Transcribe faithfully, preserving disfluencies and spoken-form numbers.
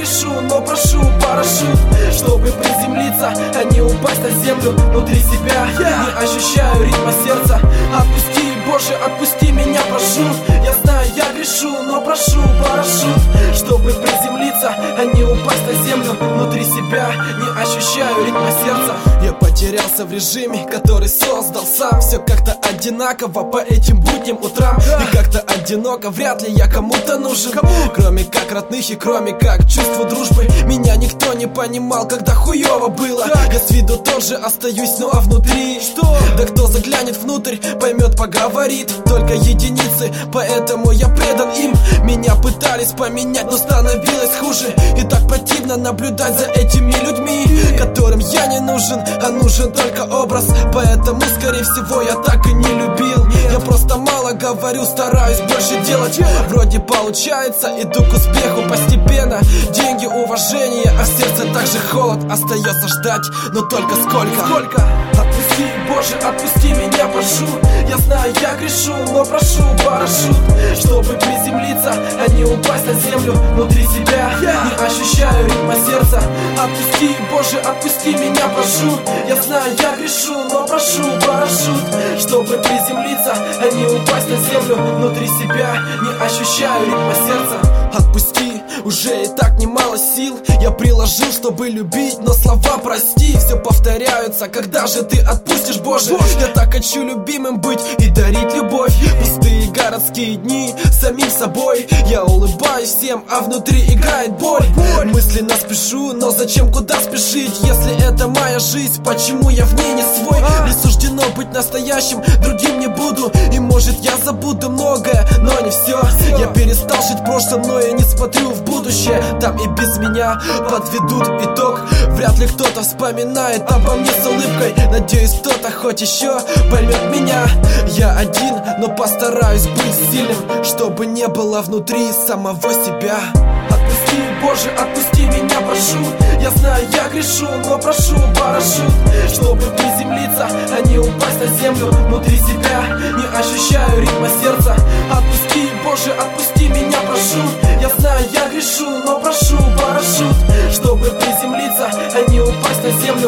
грешу, но прошу парашют, чтобы приземлиться, а не упасть на землю. Внутри себя не ощущаю ритма сердца. Отпусти, Боже, отпусти меня, прошу. Я знаю, я грешу, но прошу парашют, чтобы приземлиться, а не упасть на землю. Внутри себя не ощущаю ритма сердца. Я потерялся в режиме, который создал сам. Все как-то одинаково по этим будним утрам. И как-то одиноко, вряд ли я кому-то нужен. Кроме как родных и кроме как чувства дружбы. Меня никто не понимал, когда хуёво было. Я с виду тоже остаюсь, ну а внутри что? Да кто заглянет внутрь, поймет, поговорит. Только единицы, поэтому я предан им. Меня пытались поменять, но становилось хуже. И так противно наблюдать за этими людьми, которым я не нужен, а нужен только образ. Поэтому, скорее всего, я так и не любил. Я просто мало говорю, стараюсь больше делать. Вроде получается, иду к успеху постепенно. Деньги, уважение, а в сердце также холод. Остается ждать, но только сколько? Сколько? Отпусти, Боже, отпусти меня, прошу. Я знаю, я грешу, но прошу парашют, чтобы приземлиться, а не упасть на землю. Внутри себя не ощущаю ритма сердца. Отпусти, Боже, отпусти меня, прошу. Я знаю, я грешу, но прошу парашют, чтобы приземлиться, а не упасть на землю. Внутри себя не ощущаю ритма сердца. Отпусти, уже и так немало сил я приложил, чтобы любить, но слова прости все повторяются. Когда же ты отпустишь, Боже? Я так хочу любимым быть и дарить любовь. Пустые городские дни самим собой. Я улыбаюсь всем, а внутри играет боль. Мысленно спешу, но зачем, куда спешить? Если это моя жизнь, почему я в ней не свой? Не суждено быть настоящим, другим не буду. И может я забуду многое, но не все. Я перестал жить прошлым, но я не смотрю в будущее. Там и без меня подведут итог. Вряд ли кто-то вспоминает обо мне с улыбкой. Надеюсь, кто-то хоть еще поймет меня. Я один, но постараюсь быть сильным, чтобы не было внутри самого себя. Отпусти, Боже, отпусти меня, прошу. Я знаю, я грешу, но прошу парашют, чтобы приземлиться, а не упасть на землю. Внутри себя не ощущаю ритма сердца. Отпусти, Боже, отпусти меня, прошу. Я знаю, я грешу, но прошу парашют, чтобы приземлиться, а не упасть на землю.